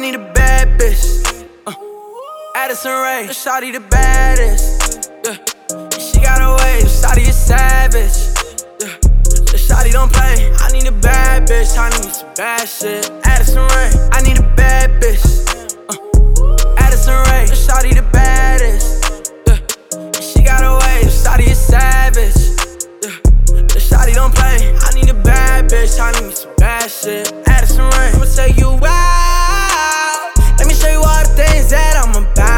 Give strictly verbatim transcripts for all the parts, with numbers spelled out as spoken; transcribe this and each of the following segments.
need a bad bitch. Uh, Addison Rae, shawty the baddest. Yeah. She got a wave, shawty is savage. Yeah. The shawty don't play. I need a bad bitch. I need some bad shit. Addison Rae, I need a bad bitch. Uh, Addison Rae, shawty the baddest. Yeah. She got a wave, shawty is savage. Yeah. The shawty don't play. I need a bad bitch. I need some bad shit. Addison Rae, I'ma take you out. Let me show you all the things that I'm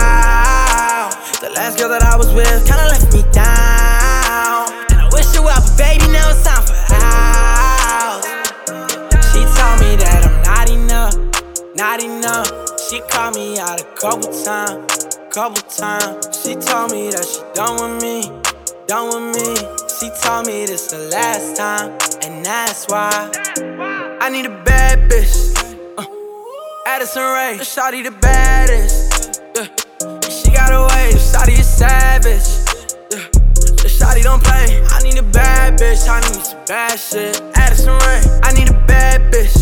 about. The last girl that I was with kinda left me down, and I wish you well, but baby, now it's time for house. She told me that I'm not enough, not enough. She called me out a couple times, couple times. She told me that she done with me, done with me. She told me this the last time, and that's why I need a bad bitch. uh, Addison Rae, shawty the baddest. Yeah. She got a wave, shawty is savage. Yeah. The shawty don't play. I need a bad bitch. I need some bad shit. Addison Rae, I need a bad bitch.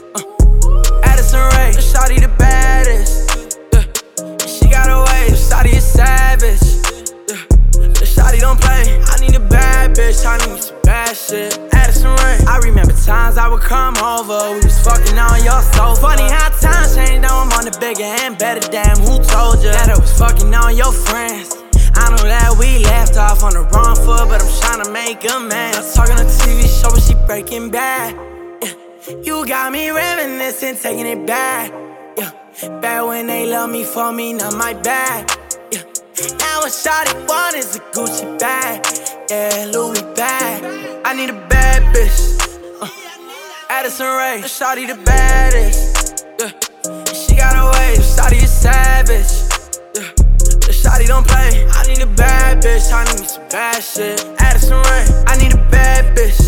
Uh, Addison Rae, shawty the baddest. Yeah. She got a wave, shawty is savage. Yeah. The shawty don't play. I need a bad bitch. I need some bad shit. Addison Rae, I remember times I would come over. We was fucking on your sofa. Funny how times change. Now I'm on the bigger and better. Damn, who told you that I was fucking on your friends? I know that we left off on the wrong foot, but I'm tryna make a man. I'm talking on T V show, but she breaking bad. Yeah. You got me reminiscing, taking it back. Yeah. Bad when they love me for me, not my bad. Yeah. Now what shawty want is a Gucci bag. Yeah, Louis bag. I need a bad bitch. Uh, Addison Rae, shawty the baddest. Yeah. She got a wave, shawty is savage. Yeah. The shawty don't play. I need a bad bitch. I need some bad shit. Addison Rae, I need a bad bitch.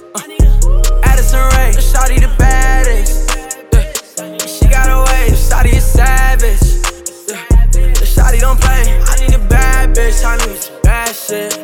Uh, Addison Rae, shawty the baddest. Yeah. She got a wave, shawty is savage. Yeah. The shawty don't play. I need a bad bitch. I need some bad shit.